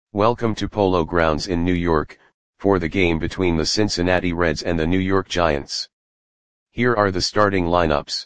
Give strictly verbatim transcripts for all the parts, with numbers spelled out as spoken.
Welcome to Polo Grounds in New York, for the game between the Cincinnati Reds and the New York Giants. Here are the starting lineups.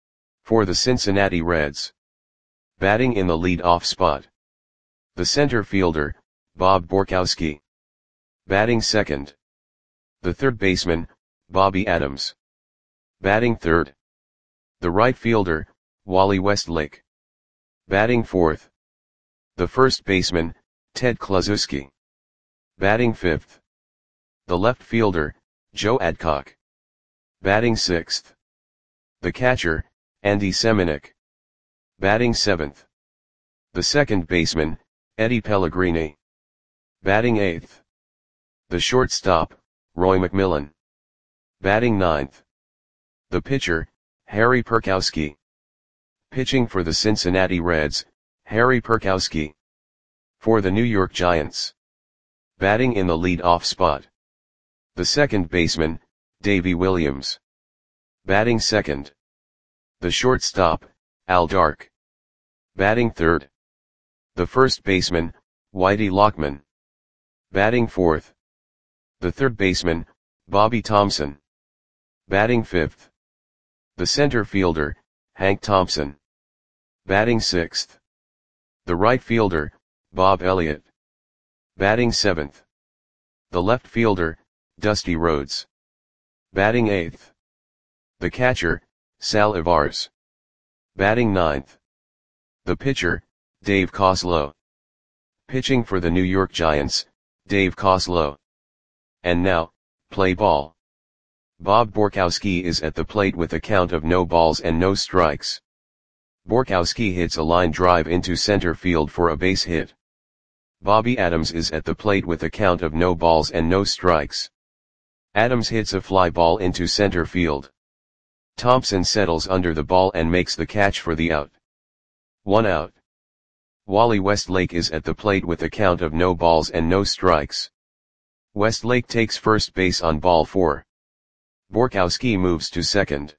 For the Cincinnati Reds. Batting in the lead-off spot. The center fielder, Bob Borkowski. Batting second. The third baseman, Bobby Adams. Batting third. The right fielder, Wally Westlake. Batting fourth. The first baseman, Ted Kluszewski. Batting fifth. The left fielder, Joe Adcock. Batting sixth. The catcher, Andy Semenuk. Batting seventh. The second baseman, Eddie Pellegrini. Batting eighth. The shortstop, Roy McMillan. Batting ninth. The pitcher, Harry Perkowski. Pitching for the Cincinnati Reds, Harry Perkowski. For the New York Giants. Batting in the lead-off spot. The second baseman, Davey Williams. Batting second. The shortstop, Al Dark. Batting third. The first baseman, Whitey Lockman. Batting fourth. The third baseman, Bobby Thomson. Batting fifth. The center fielder, Hank Thompson. Batting sixth. The right fielder, Bob Elliott. Batting seventh. The left fielder, Dusty Rhodes. Batting eighth. The catcher, Sal Ivars. Batting ninth. The pitcher, Dave Coslow. Pitching for the New York Giants, Dave Coslow. And now, play ball. Bob Borkowski is at the plate with a count of no balls and no strikes. Borkowski hits a line drive into center field for a base hit. Bobby Adams is at the plate with a count of no balls and no strikes. Adams hits a fly ball into center field. Thompson settles under the ball and makes the catch for the out. One out. Wally Westlake is at the plate with a count of no balls and no strikes. Westlake takes first base on ball four. Borkowski moves to second.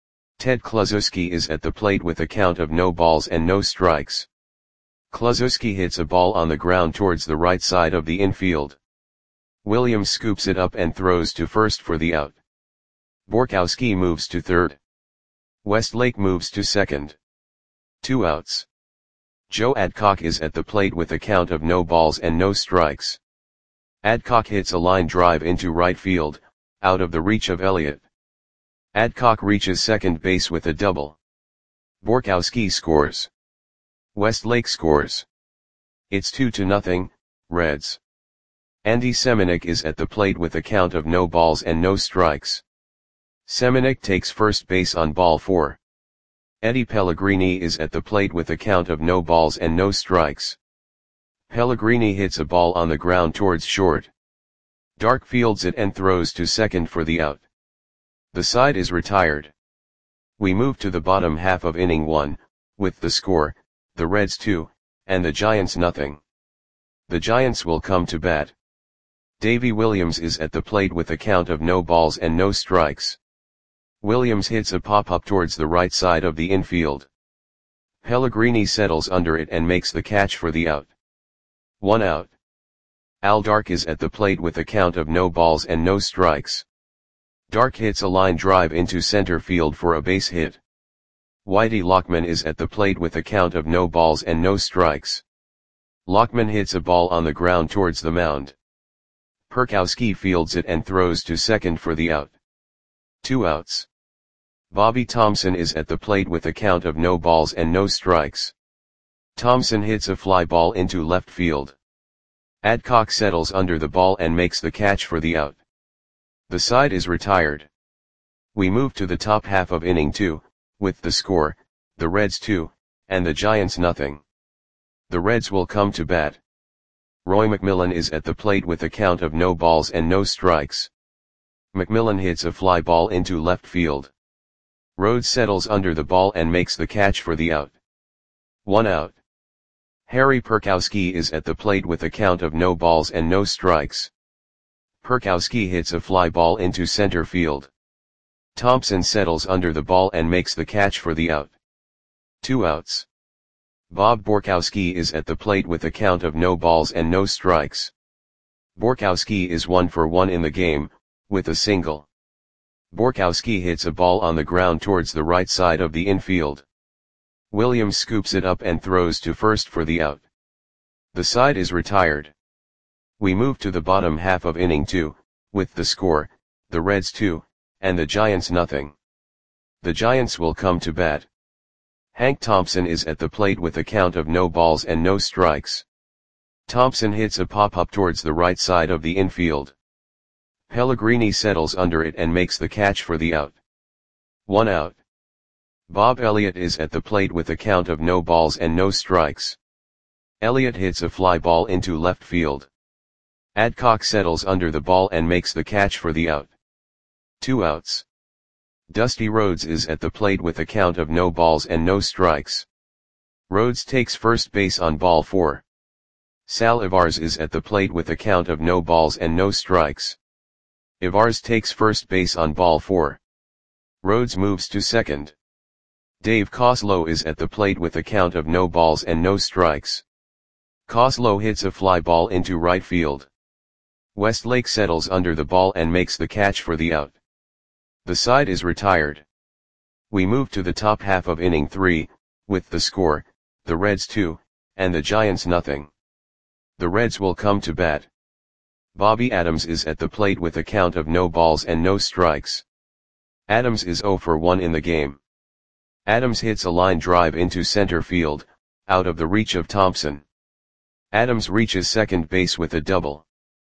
Ted Kluszewski is at the plate with a count of no balls and no strikes. Kluszewski hits a ball on the ground towards the right side of the infield. Williams scoops it up and throws to first for the out. Borkowski moves to third. Westlake moves to second. Two outs. Joe Adcock is at the plate with a count of no balls and no strikes. Adcock hits a line drive into right field, out of the reach of Elliott. Adcock reaches second base with a double. Borkowski scores. Westlake scores. It's two to nothing, Reds. Andy Semenuk is at the plate with a count of no balls and no strikes. Semenuk takes first base on ball four. Eddie Pellegrini is at the plate with a count of no balls and no strikes. Pellegrini hits a ball on the ground towards short. Dark fields it and throws to second for the out. The side is retired. We move to the bottom half of inning one, with the score, the Reds two, and the Giants nothing. The Giants will come to bat. Davey Williams is at the plate with a count of no balls and no strikes. Williams hits a pop-up towards the right side of the infield. Pellegrini settles under it and makes the catch for the out. One out. Al Dark is at the plate with a count of no balls and no strikes. Dark hits a line drive into center field for a base hit. Whitey Lockman is at the plate with a count of no balls and no strikes. Lockman hits a ball on the ground towards the mound. Perkowski fields it and throws to second for the out. Two outs. Bobby Thomson is at the plate with a count of no balls and no strikes. Thomson hits a fly ball into left field. Adcock settles under the ball and makes the catch for the out. The side is retired. We move to the top half of inning two, with the score, the Reds two, and the Giants nothing. The Reds will come to bat. Roy McMillan is at the plate with a count of no balls and no strikes. McMillan hits a fly ball into left field. Rhodes settles under the ball and makes the catch for the out. One out. Harry Perkowski is at the plate with a count of no balls and no strikes. Perkowski hits a fly ball into center field. Thompson settles under the ball and makes the catch for the out. Two outs. Bob Borkowski is at the plate with a count of no balls and no strikes. Borkowski is one for one in the game, with a single. Borkowski hits a ball on the ground towards the right side of the infield. Williams scoops it up and throws to first for the out. The side is retired. We move to the bottom half of inning two, with the score, the Reds two, and the Giants nothing. The Giants will come to bat. Hank Thompson is at the plate with a count of no balls and no strikes. Thompson hits a pop-up towards the right side of the infield. Pellegrini settles under it and makes the catch for the out. One out. Bob Elliott is at the plate with a count of no balls and no strikes. Elliott hits a fly ball into left field. Adcock settles under the ball and makes the catch for the out. Two outs. Dusty Rhodes is at the plate with a count of no balls and no strikes. Rhodes takes first base on ball four. Sal Ivars is at the plate with a count of no balls and no strikes. Ivars takes first base on ball four. Rhodes moves to second. Dave Koslow is at the plate with a count of no balls and no strikes. Koslow hits a fly ball into right field. Westlake settles under the ball and makes the catch for the out. The side is retired. We move to the top half of inning three, with the score, the Reds two, and the Giants nothing. The Reds will come to bat. Bobby Adams is at the plate with a count of no balls and no strikes. Adams is zero for one in the game. Adams hits a line drive into center field, out of the reach of Thompson. Adams reaches second base with a double.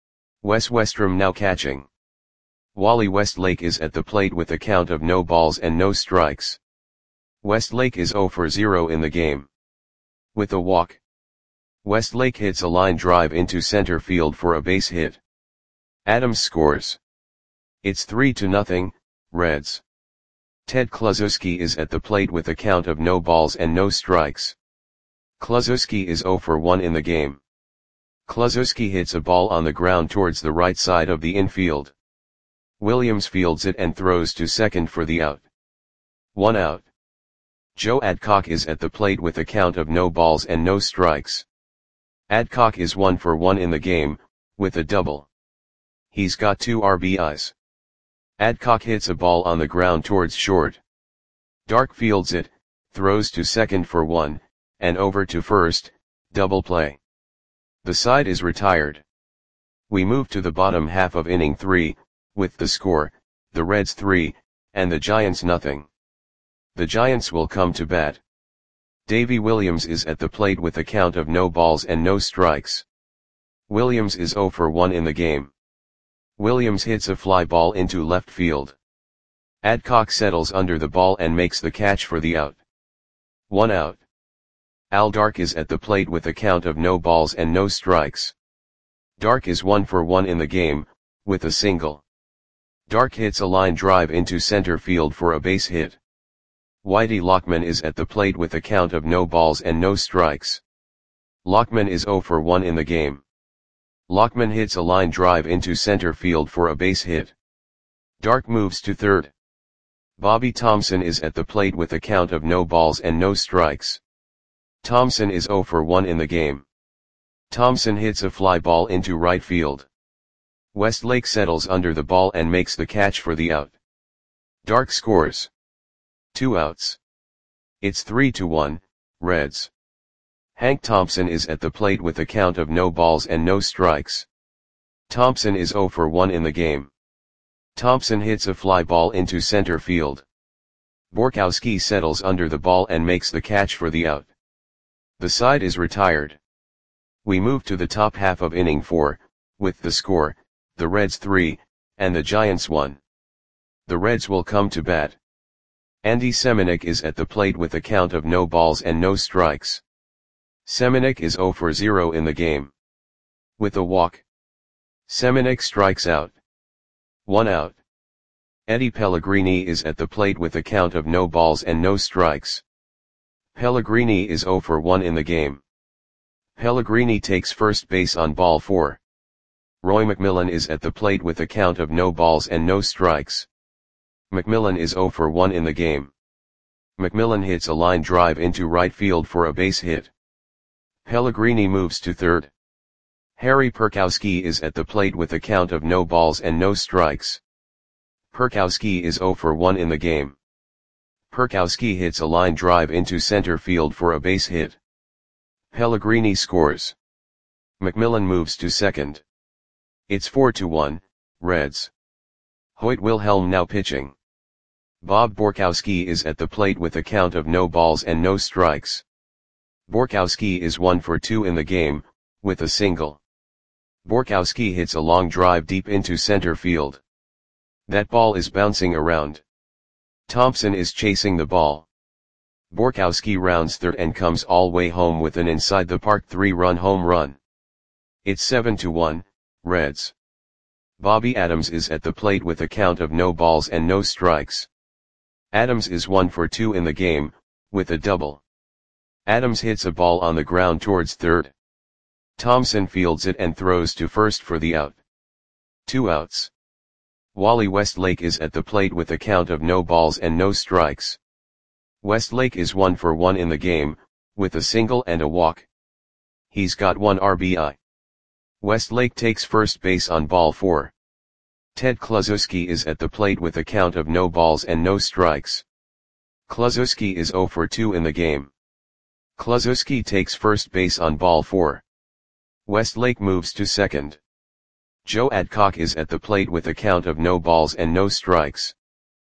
Wes Westrom now catching. Wally Westlake is at the plate with a count of no balls and no strikes. Westlake is zero for zero in the game. With a walk. Westlake hits a line drive into center field for a base hit. Adams scores. It's three to nothing, Reds. Ted Kluszewski is at the plate with a count of no balls and no strikes. Kluszewski is zero for one in the game. Kluszewski hits a ball on the ground towards the right side of the infield. Williams fields it and throws to second for the out. One out. Joe Adcock is at the plate with a count of no balls and no strikes. Adcock is one for one in the game, with a double. He's got two R B Is. Adcock hits a ball on the ground towards short. Dark fields it, throws to second for one, and over to first, double play. The side is retired. We move to the bottom half of inning three, with the score, the Reds three, and the Giants nothing. The Giants will come to bat. Davy Williams is at the plate with a count of no balls and no strikes. Williams is zero for one in the game. Williams hits a fly ball into left field. Adcock settles under the ball and makes the catch for the out. One out. Al Dark is at the plate with a count of no balls and no strikes. Dark is one for one in the game, with a single. Dark hits a line drive into center field for a base hit. Whitey Lockman is at the plate with a count of no balls and no strikes. Lockman is zero for one in the game. Lockman hits a line drive into center field for a base hit. Dark moves to third. Bobby Thompson is at the plate with a count of no balls and no strikes. Thompson is zero for one in the game. Thompson hits a fly ball into right field. Westlake settles under the ball and makes the catch for the out. Dark scores. Two outs. It's three to one, Reds. Hank Thompson is at the plate with a count of no balls and no strikes. Thompson is zero for one in the game. Thompson hits a fly ball into center field. Borkowski settles under the ball and makes the catch for the out. The side is retired. We move to the top half of inning four, with the score, the Reds three, and the Giants one. The Reds will come to bat. Andy Semenuk is at the plate with a count of no balls and no strikes. Semenuk is zero for zero in the game. With a walk. Semenuk strikes out. One out. Eddie Pellegrini is at the plate with a count of no balls and no strikes. Pellegrini is zero for one in the game. Pellegrini takes first base on ball four. Roy McMillan is at the plate with a count of no balls and no strikes. McMillan is zero for one in the game. McMillan hits a line drive into right field for a base hit. Pellegrini moves to third. Harry Perkowski is at the plate with a count of no balls and no strikes. Perkowski is zero for one in the game. Perkowski hits a line drive into center field for a base hit. Pellegrini scores. McMillan moves to second. It's four to one, Reds. Hoyt Wilhelm now pitching. Bob Borkowski is at the plate with a count of no balls and no strikes. Borkowski is one for two in the game, with a single. Borkowski hits a long drive deep into center field. That ball is bouncing around. Thompson is chasing the ball. Borkowski rounds third and comes all way home with an inside the park three-run home run. It's seven to one, Reds. Bobby Adams is at the plate with a count of no balls and no strikes. Adams is one for two in the game, with a double. Adams hits a ball on the ground towards third. Thompson fields it and throws to first for the out. Two outs. Wally Westlake is at the plate with a count of no balls and no strikes. Westlake is one for one in the game, with a single and a walk. He's got one R B I. Westlake takes first base on ball four. Ted Kluszewski is at the plate with a count of no balls and no strikes. Kluszewski is zero for two in the game. Kluszewski takes first base on ball four. Westlake moves to second. Joe Adcock is at the plate with a count of no balls and no strikes.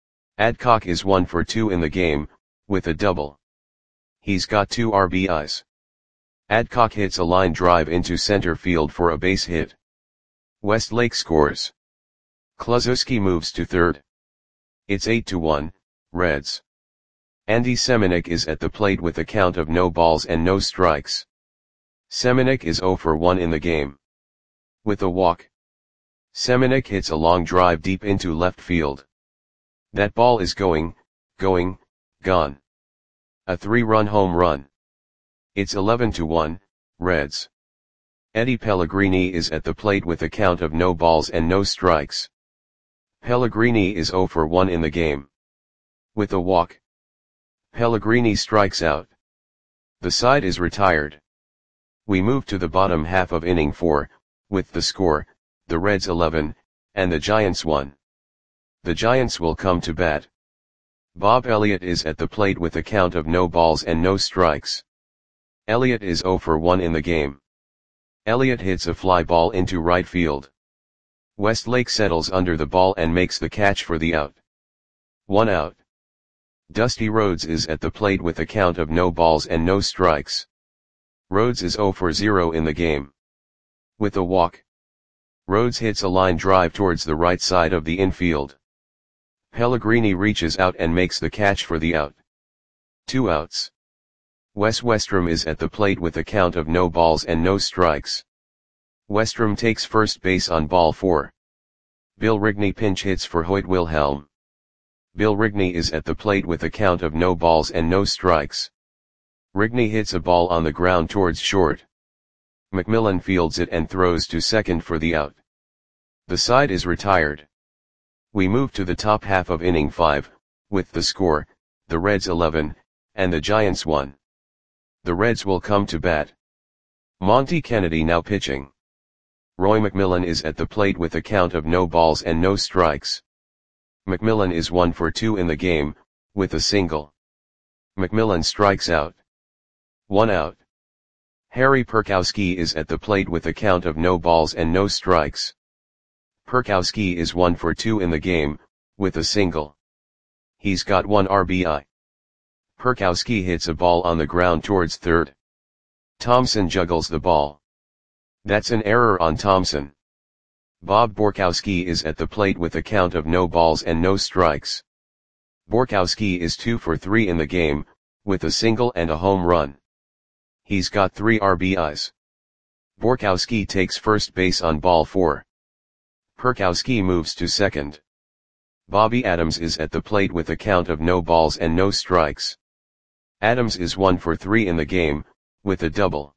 Adcock is one for two in the game, with a double. He's got two R B Is. Adcock hits a line drive into center field for a base hit. Westlake scores. Kluszewski moves to third. It's eight to one, Reds. Andy Semenuk is at the plate with a count of no balls and no strikes. Semenuk is zero for one in the game. With a walk. Semenuk hits a long drive deep into left field. That ball is going, going, gone. A three-run home run. It's eleven to one, Reds. Eddie Pellegrini is at the plate with a count of no balls and no strikes. Pellegrini is zero for one in the game. With a walk. Pellegrini strikes out. The side is retired. We move to the bottom half of inning four, with the score, the Reds eleven, and the Giants one. The Giants will come to bat. Bob Elliott is at the plate with a count of no balls and no strikes. Elliott is zero for one in the game. Elliott hits a fly ball into right field. Westlake settles under the ball and makes the catch for the out. One out. Dusty Rhodes is at the plate with a count of no balls and no strikes. Rhodes is zero for zero in the game. With a walk. Rhodes hits a line drive towards the right side of the infield. Pellegrini reaches out and makes the catch for the out. Two outs. Wes Westrom is at the plate with a count of no balls and no strikes. Westrom takes first base on ball four. Bill Rigney pinch hits for Hoyt Wilhelm. Bill Rigney is at the plate with a count of no balls and no strikes. Rigney hits a ball on the ground towards short. McMillan fields it and throws to second for the out. The side is retired. We move to the top half of inning five, with the score, the Reds eleven, and the Giants one. The Reds will come to bat. Monty Kennedy now pitching. Roy McMillan is at the plate with a count of no balls and no strikes. McMillan is one for two in the game, with a single. McMillan strikes out. One out. Harry Perkowski is at the plate with a count of no balls and no strikes. Perkowski is one for two in the game, with a single. He's got one R B I. Perkowski hits a ball on the ground towards third. Thompson juggles the ball. That's an error on Thompson. Bob Borkowski is at the plate with a count of no balls and no strikes. Borkowski is two for three in the game, with a single and a home run. He's got three R B Is. Borkowski takes first base on ball four. Perkowski moves to second. Bobby Adams is at the plate with a count of no balls and no strikes. Adams is one for three in the game, with a double.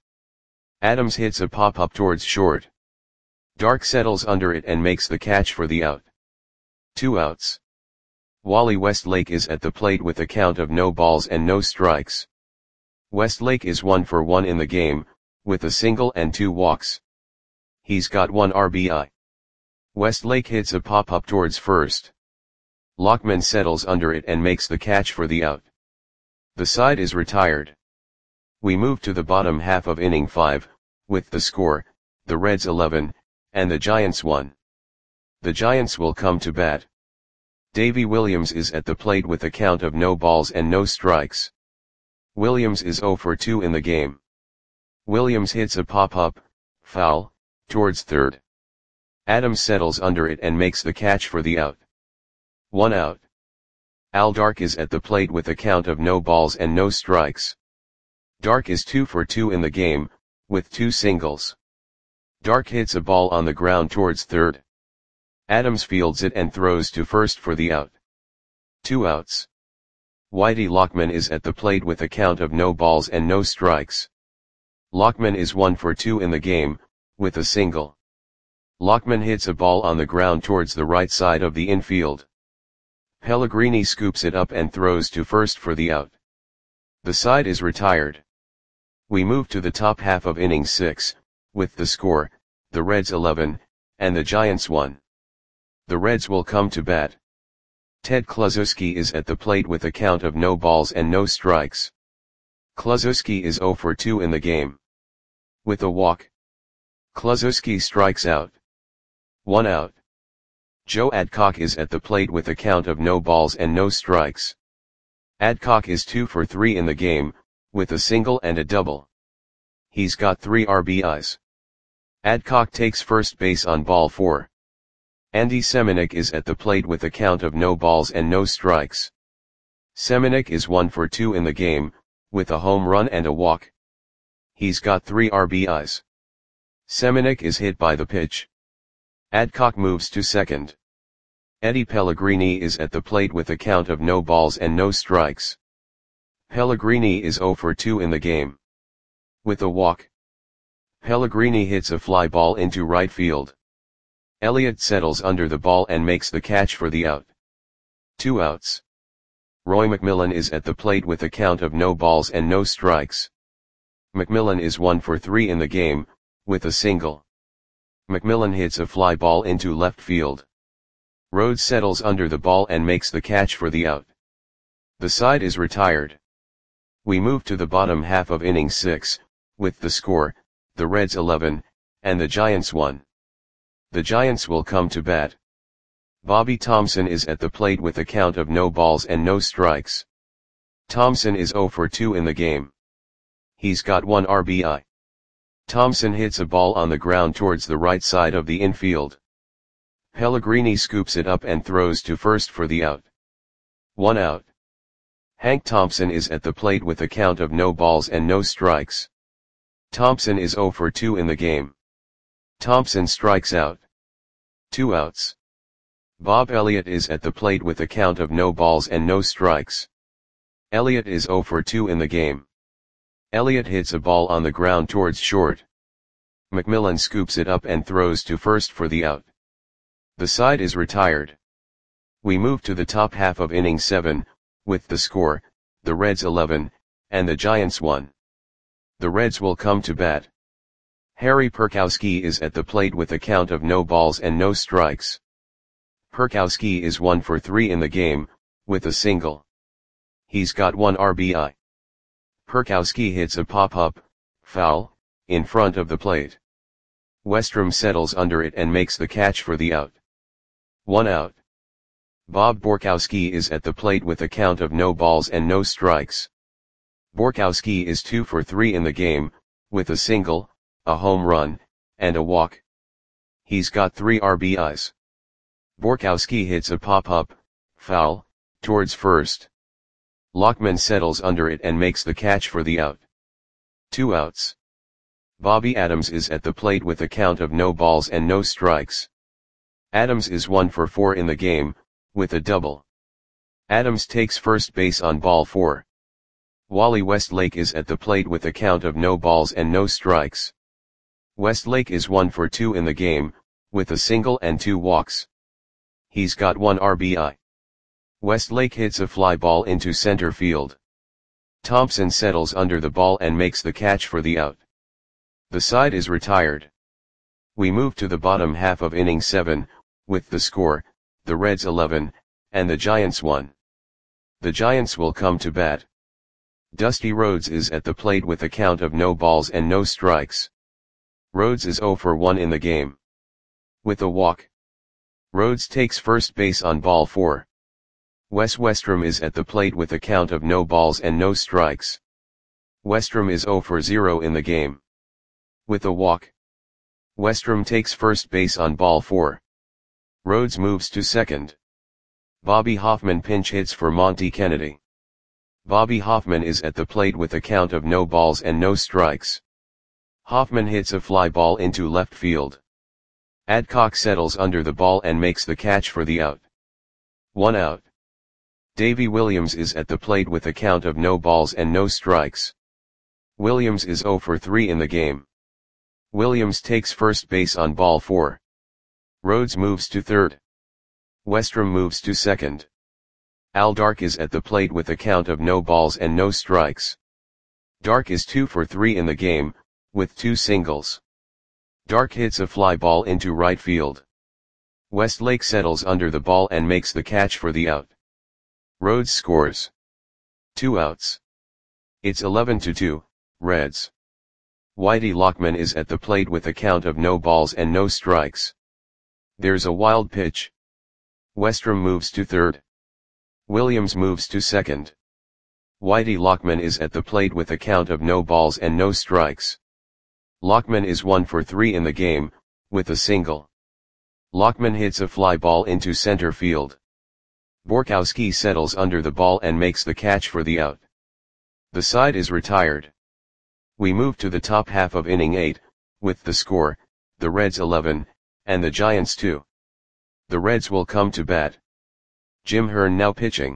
Adams hits a pop-up towards short. Dark settles under it and makes the catch for the out. Two outs. Wally Westlake is at the plate with a count of no balls and no strikes. Westlake is one for one in the game, with a single and two walks. He's got one R B I. Westlake hits a pop-up towards first. Lockman settles under it and makes the catch for the out. The side is retired. We move to the bottom half of inning five, with the score, the Reds eleven, and the Giants one. The Giants will come to bat. Davy Williams is at the plate with a count of no balls and no strikes. Williams is oh for two in the game. Williams hits a pop-up, foul, towards third. Adams settles under it and makes the catch for the out. One out. Al Dark is at the plate with a count of no balls and no strikes. Dark is two for two in the game, with two singles. Dark hits a ball on the ground towards third. Adams fields it and throws to first for the out. Two outs. Whitey Lockman is at the plate with a count of no balls and no strikes. Lockman is one for two in the game, with a single. Lockman hits a ball on the ground towards the right side of the infield. Pellegrini scoops it up and throws to first for the out. The side is retired. We move to the top half of inning six, with the score, the Reds eleven, and the Giants one. The Reds will come to bat. Ted Kluszewski is at the plate with a count of no balls and no strikes. Kluszewski is oh for two in the game. With a walk. Kluszewski strikes out. One out. Joe Adcock is at the plate with a count of no balls and no strikes. Adcock is two for three in the game, with a single and a double. He's got three R B Is. Adcock takes first base on ball four. Andy Semenuk is at the plate with a count of no balls and no strikes. Semenuk is one for two in the game, with a home run and a walk. He's got three R B Is. Semenuk is hit by the pitch. Adcock moves to second. Eddie Pellegrini is at the plate with a count of no balls and no strikes. Pellegrini is oh for two in the game. With a walk. Pellegrini hits a fly ball into right field. Elliott settles under the ball and makes the catch for the out. Two outs. Roy McMillan is at the plate with a count of no balls and no strikes. McMillan is one for three in the game, with a single. McMillan hits a fly ball into left field. Rhodes settles under the ball and makes the catch for the out. The side is retired. We move to the bottom half of inning six, with the score, the Reds eleven, and the Giants one. The Giants will come to bat. Bobby Thomson is at the plate with a count of no balls and no strikes. Thomson is oh for two in the game. He's got one R B I. Thomson hits a ball on the ground towards the right side of the infield. Pellegrini scoops it up and throws to first for the out. One out. Hank Thompson is at the plate with a count of no balls and no strikes. Thompson is oh for two in the game. Thompson strikes out. Two outs. Bob Elliott is at the plate with a count of no balls and no strikes. Elliott is oh for two in the game. Elliott hits a ball on the ground towards short. McMillan scoops it up and throws to first for the out. The side is retired. We move to the top half of inning seven, with the score, the Reds eleven, and the Giants one. The Reds will come to bat. Harry Perkowski is at the plate with a count of no balls and no strikes. Perkowski is one for three in the game, with a single. He's got one R B I. Perkowski hits a pop-up, foul, in front of the plate. Westrom settles under it and makes the catch for the out. One out. Bob Borkowski is at the plate with a count of no balls and no strikes. Borkowski is two for three in the game, with a single, a home run, and a walk. He's got three R B Is. Borkowski hits a pop-up, foul, towards first. Lockman settles under it and makes the catch for the out. Two outs. Bobby Adams is at the plate with a count of no balls and no strikes. Adams is one for four in the game, with a double. Adams takes first base on ball four. Wally Westlake is at the plate with a count of no balls and no strikes. Westlake is one for two in the game, with a single and two walks. He's got one R B I. Westlake hits a fly ball into center field. Thompson settles under the ball and makes the catch for the out. The side is retired. We move to the bottom half of inning seven, with the score, the Reds eleven, and the Giants one. The Giants will come to bat. Dusty Rhodes is at the plate with a count of no balls and no strikes. Rhodes is oh for one in the game. With a walk. Rhodes takes first base on ball four. Wes Westrom is at the plate with a count of no balls and no strikes. Westrom is oh for zero in the game. With a walk. Westrom takes first base on ball four. Rhodes moves to second. Bobby Hoffman pinch hits for Monty Kennedy. Bobby Hoffman is at the plate with a count of no balls and no strikes. Hoffman hits a fly ball into left field. Adcock settles under the ball and makes the catch for the out. One out. Davy Williams is at the plate with a count of no balls and no strikes. Williams is oh for three in the game. Williams takes first base on ball four. Rhodes moves to third. Westrom moves to second. Al Dark is at the plate with a count of no balls and no strikes. Dark is two for three in the game, with two singles. Dark hits a fly ball into right field. Westlake settles under the ball and makes the catch for the out. Rhodes scores. Two outs. It's eleven to two, Reds. Whitey Lockman is at the plate with a count of no balls and no strikes. There's a wild pitch. Westrom moves to third. Williams moves to second. Whitey Lockman is at the plate with a count of no balls and no strikes. Lockman is one for three in the game, with a single. Lockman hits a fly ball into center field. Borkowski settles under the ball and makes the catch for the out. The side is retired. We move to the top half of inning eight, with the score, the Reds eleven, and the Giants two. The Reds will come to bat. Jim Hearn now pitching.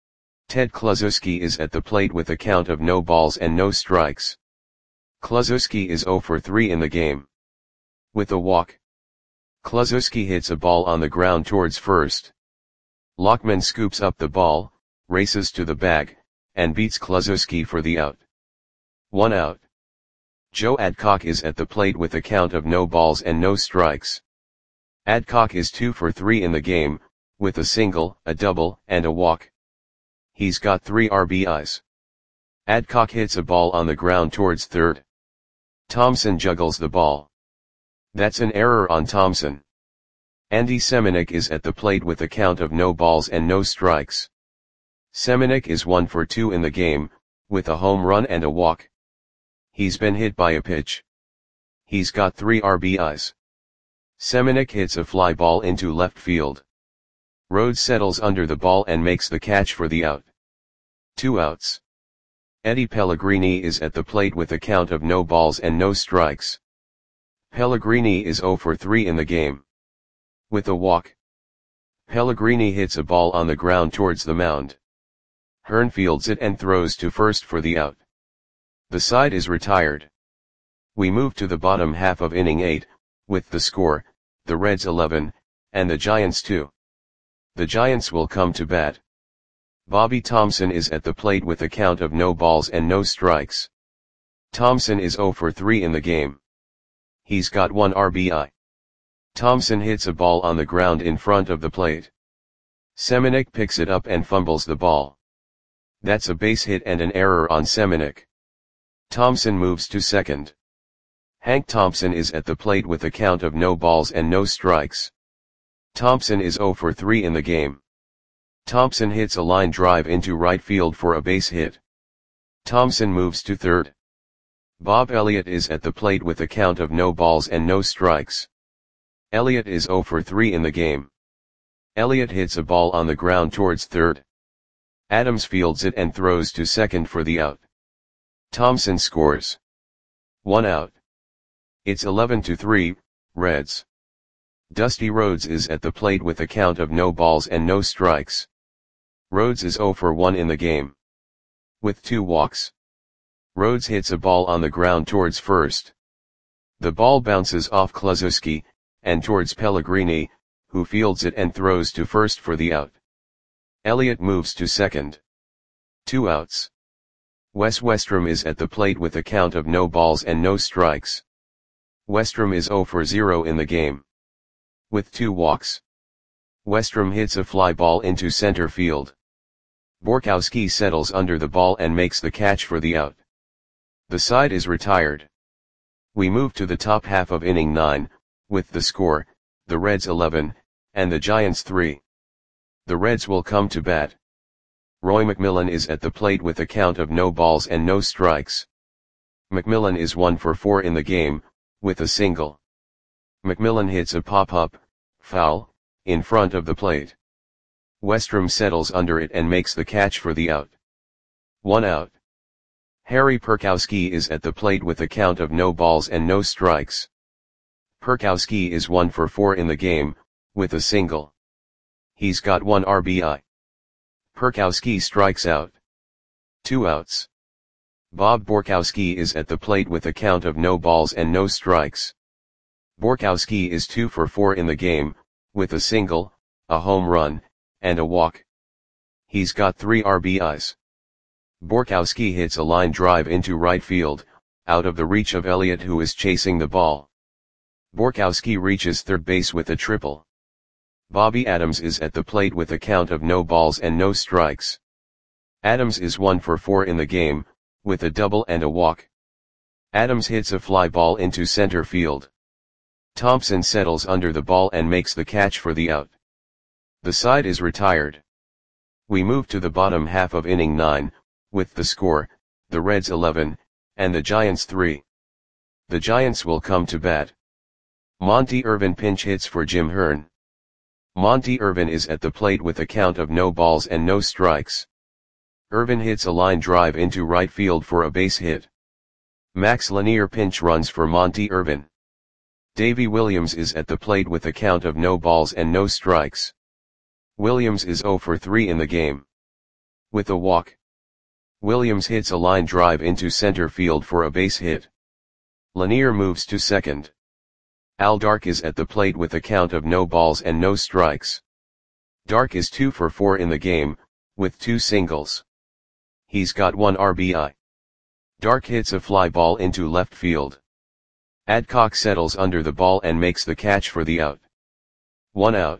Ted Kluszewski is at the plate with a count of no balls and no strikes. Kluszewski is oh for three in the game. With a walk. Kluszewski hits a ball on the ground towards first. Lockman scoops up the ball, races to the bag, and beats Kluszewski for the out. One out. Joe Adcock is at the plate with a count of no balls and no strikes. Adcock is two for three in the game, with a single, a double, and a walk. He's got three R B Is. Adcock hits a ball on the ground towards third. Thompson juggles the ball. That's an error on Thompson. Andy Semenuk is at the plate with a count of no balls and no strikes. Semenuk is one for two in the game, with a home run and a walk. He's been hit by a pitch. He's got three R B Is. Semenuk hits a fly ball into left field. Rhodes settles under the ball and makes the catch for the out. Two outs. Eddie Pellegrini is at the plate with a count of no balls and no strikes. Pellegrini is oh for three in the game. With a walk. Pellegrini hits a ball on the ground towards the mound. Hearn fields it and throws to first for the out. The side is retired. We move to the bottom half of inning eight, with the score, the Reds eleven, and the Giants two. The Giants will come to bat. Bobby Thomson is at the plate with a count of no balls and no strikes. Thomson is oh for three in the game. He's got one R B I. Thomson hits a ball on the ground in front of the plate. Semenuk picks it up and fumbles the ball. That's a base hit and an error on Semenuk. Thomson moves to second. Hank Thompson is at the plate with a count of no balls and no strikes. Thompson is oh for three in the game. Thompson hits a line drive into right field for a base hit. Thompson moves to third. Bob Elliott is at the plate with a count of no balls and no strikes. Elliott is oh for three in the game. Elliott hits a ball on the ground towards third. Adams fields it and throws to second for the out. Thompson scores. One out. It's eleven to three, Reds. Dusty Rhodes is at the plate with a count of no balls and no strikes. Rhodes is oh for one in the game. With two walks. Rhodes hits a ball on the ground towards first. The ball bounces off Kluszewski, and towards Pellegrini, who fields it and throws to first for the out. Elliott moves to second. Two outs. Wes Westrum is at the plate with a count of no balls and no strikes. Westrum is zero for zero in the game. With two walks. Westrum hits a fly ball into center field. Borkowski settles under the ball and makes the catch for the out. The side is retired. We move to the top half of inning nine, with the score, the Reds eleven, and the Giants three. The Reds will come to bat. Roy McMillan is at the plate with a count of no balls and no strikes. McMillan is one for four in the game, with a single. McMillan hits a pop-up, foul, in front of the plate. Westrum settles under it and makes the catch for the out. One out. Harry Perkowski is at the plate with a count of no balls and no strikes. Perkowski is one for four in the game, with a single. He's got one R B I. Perkowski strikes out. Two outs. Bob Borkowski is at the plate with a count of no balls and no strikes. Borkowski is two for four in the game, with a single, a home run, and a walk. He's got three R B Is. Borkowski hits a line drive into right field, out of the reach of Elliott, who is chasing the ball. Borkowski reaches third base with a triple. Bobby Adams is at the plate with a count of no balls and no strikes. Adams is one for four in the game, with a double and a walk. Adams hits a fly ball into center field. Thompson settles under the ball and makes the catch for the out. The side is retired. We move to the bottom half of inning nine, with the score, the Reds eleven, and the Giants three. The Giants will come to bat. Monty Irvin pinch hits for Jim Hearn. Monty Irvin is at the plate with a count of no balls and no strikes. Irvin hits a line drive into right field for a base hit. Max Lanier pinch runs for Monty Irvin. Davy Williams is at the plate with a count of no balls and no strikes. Williams is zero for three in the game. With a walk. Williams hits a line drive into center field for a base hit. Lanier moves to second. Al Dark is at the plate with a count of no balls and no strikes. Dark is two for four in the game, with two singles. He's got one R B I. Dark hits a fly ball into left field. Adcock settles under the ball and makes the catch for the out. One out.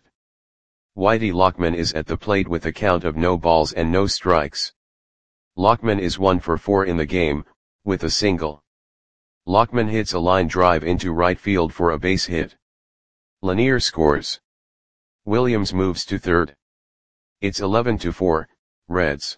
Whitey Lockman is at the plate with a count of no balls and no strikes. Lockman is one for four in the game, with a single. Lockman hits a line drive into right field for a base hit. Lanier scores. Williams moves to third. It's eleven to four, Reds.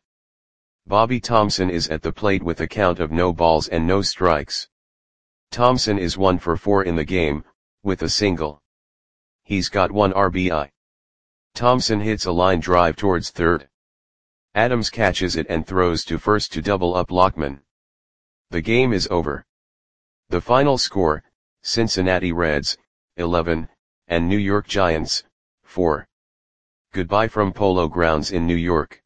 Bobby Thompson is at the plate with a count of no balls and no strikes. Thompson is one for four in the game, with a single. He's got one R B I. Thompson hits a line drive towards third. Adams catches it and throws to first to double up Lockman. The game is over. The final score, Cincinnati Reds, eleven, and New York Giants, four. Goodbye from Polo Grounds in New York.